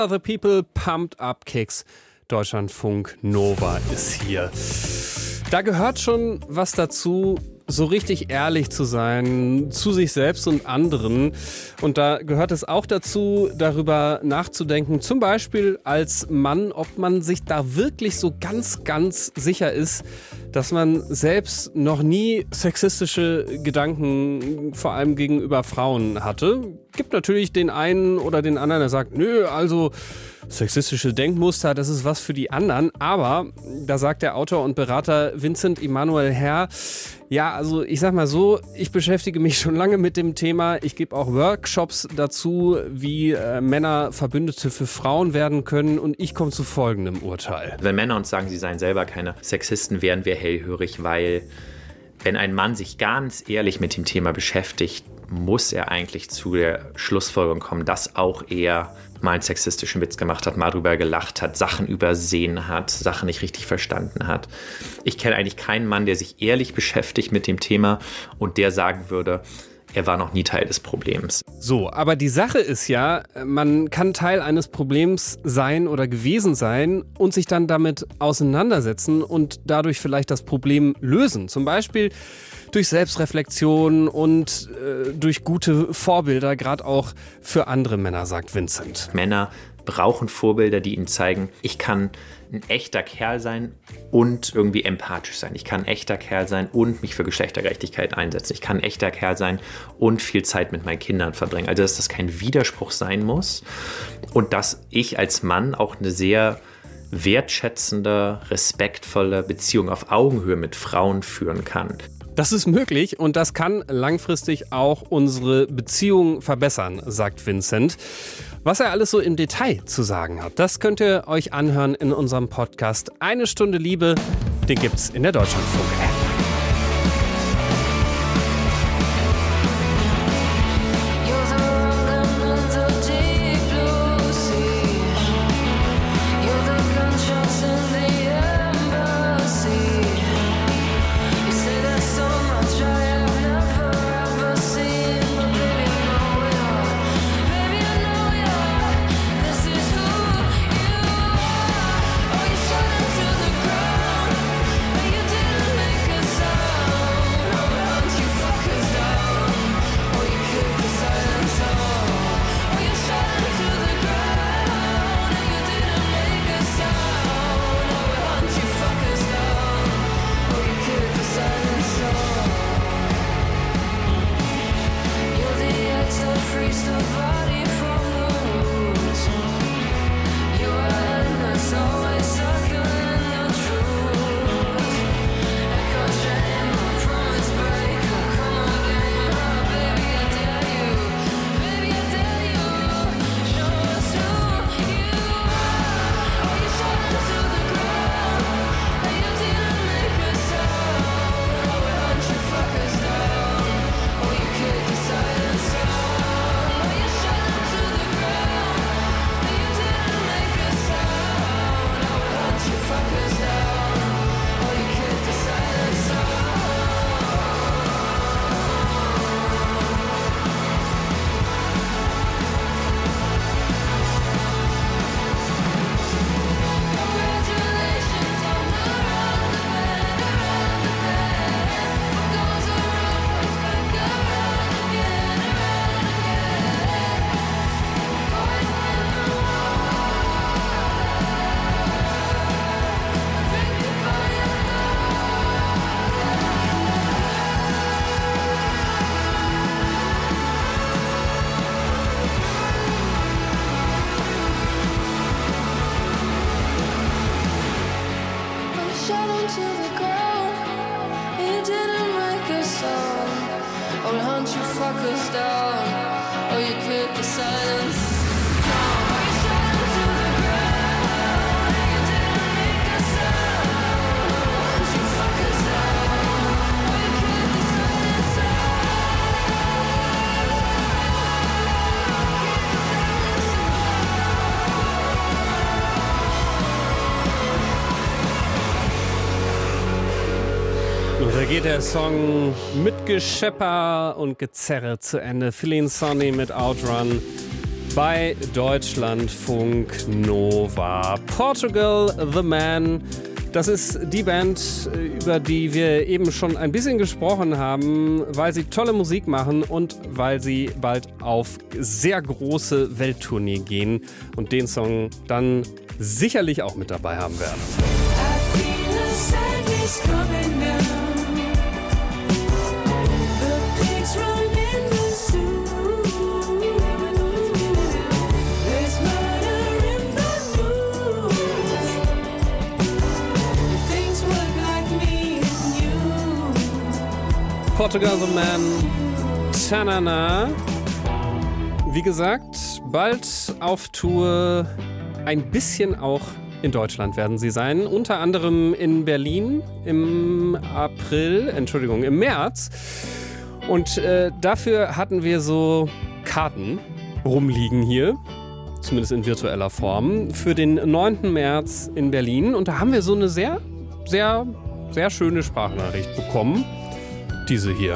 The People, Pumped Up Kicks. Deutschlandfunk Nova ist hier. Da gehört schon was dazu, so richtig ehrlich zu sein, zu sich selbst und anderen. Und da gehört es auch dazu, darüber nachzudenken, zum Beispiel als Mann, ob man sich da wirklich so ganz, ganz sicher ist, dass man selbst noch nie sexistische Gedanken vor allem gegenüber Frauen hatte. Gibt natürlich den einen oder den anderen, der sagt, nö, also sexistische Denkmuster, das ist was für die anderen. Aber da sagt der Autor und Berater Vincent Emanuel Herr, ja, also ich sag mal so, ich beschäftige mich schon lange mit dem Thema. Ich gebe auch Workshops dazu, wie Männer Verbündete für Frauen werden können. Und ich komme zu folgendem Urteil. Wenn Männer uns sagen, sie seien selber keine Sexisten, wären wir hellhörig, weil wenn ein Mann sich ganz ehrlich mit dem Thema beschäftigt, muss er eigentlich zu der Schlussfolgerung kommen, dass auch er mal einen sexistischen Witz gemacht hat, mal drüber gelacht hat, Sachen übersehen hat, Sachen nicht richtig verstanden hat. Ich kenne eigentlich keinen Mann, der sich ehrlich beschäftigt mit dem Thema und der sagen würde, er war noch nie Teil des Problems. So, aber die Sache ist ja, man kann Teil eines Problems sein oder gewesen sein und sich dann damit auseinandersetzen und dadurch vielleicht das Problem lösen. Zum Beispiel durch Selbstreflexion und durch gute Vorbilder, gerade auch für andere Männer, sagt Vincent. Männer brauchen Vorbilder, die ihnen zeigen, ich kann ein echter Kerl sein und irgendwie empathisch sein. Ich kann ein echter Kerl sein und mich für Geschlechtergerechtigkeit einsetzen. Ich kann ein echter Kerl sein und viel Zeit mit meinen Kindern verbringen. Also dass das kein Widerspruch sein muss und dass ich als Mann auch eine sehr wertschätzende, respektvolle Beziehung auf Augenhöhe mit Frauen führen kann. Das ist möglich und das kann langfristig auch unsere Beziehung verbessern, sagt Vincent. Was er alles so im Detail zu sagen hat, das könnt ihr euch anhören in unserem Podcast Eine Stunde Liebe. Den gibt's in der Deutschlandfunk-App. Da geht der Song mit Geschepper und Gezerre zu Ende. Feeling Sonny mit Outrun. bei Deutschlandfunk Nova. Portugal the Man, das ist die Band, über die wir eben schon ein bisschen gesprochen haben, weil sie tolle Musik machen und weil sie bald auf sehr große Welttournee gehen und den Song dann sicherlich auch mit dabei haben werden. Portugal the Man, Tanana. Wie gesagt, bald auf Tour, ein bisschen auch in Deutschland werden sie sein. Unter anderem in Berlin im März. Und dafür hatten wir so Karten rumliegen hier, zumindest in virtueller Form, für den 9. März in Berlin. Und da haben wir so eine sehr, sehr, sehr schöne Sprachnachricht bekommen. Diese hier.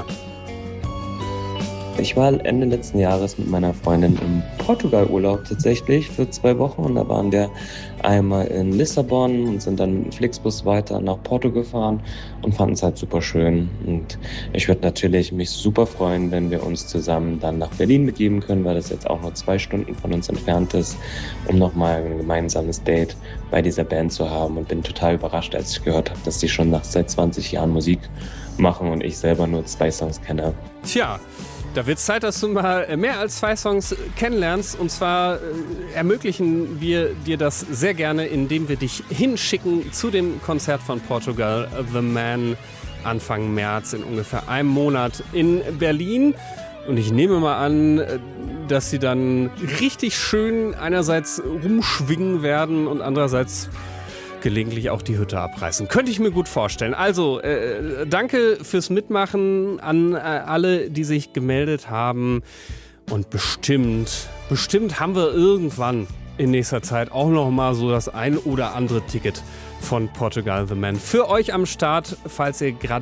Ich war Ende letzten Jahres mit meiner Freundin im Portugal-Urlaub tatsächlich für 2 Wochen und da waren wir einmal in Lissabon und sind dann mit dem Flixbus weiter nach Porto gefahren und fanden es halt super schön. Und ich würde natürlich mich super freuen, wenn wir uns zusammen dann nach Berlin begeben können, weil das jetzt auch nur 2 Stunden von uns entfernt ist, um nochmal ein gemeinsames Date bei dieser Band zu haben. Und bin total überrascht, als ich gehört habe, dass die schon seit 20 Jahren Musik machen und ich selber nur 2 Songs kenne. Tja, da wird es Zeit, dass du mal mehr als 2 Songs kennenlernst. Und zwar ermöglichen wir dir das sehr gerne, indem wir dich hinschicken zu dem Konzert von Portugal the Man Anfang März in ungefähr einem Monat in Berlin. Und ich nehme mal an, dass sie dann richtig schön einerseits rumschwingen werden und andererseits gelegentlich auch die Hütte abreißen. Könnte ich mir gut vorstellen. Also, danke fürs Mitmachen an alle, die sich gemeldet haben. Und bestimmt haben wir irgendwann in nächster Zeit auch noch mal so das ein oder andere Ticket von Portugal the Man für euch am Start, falls ihr gerade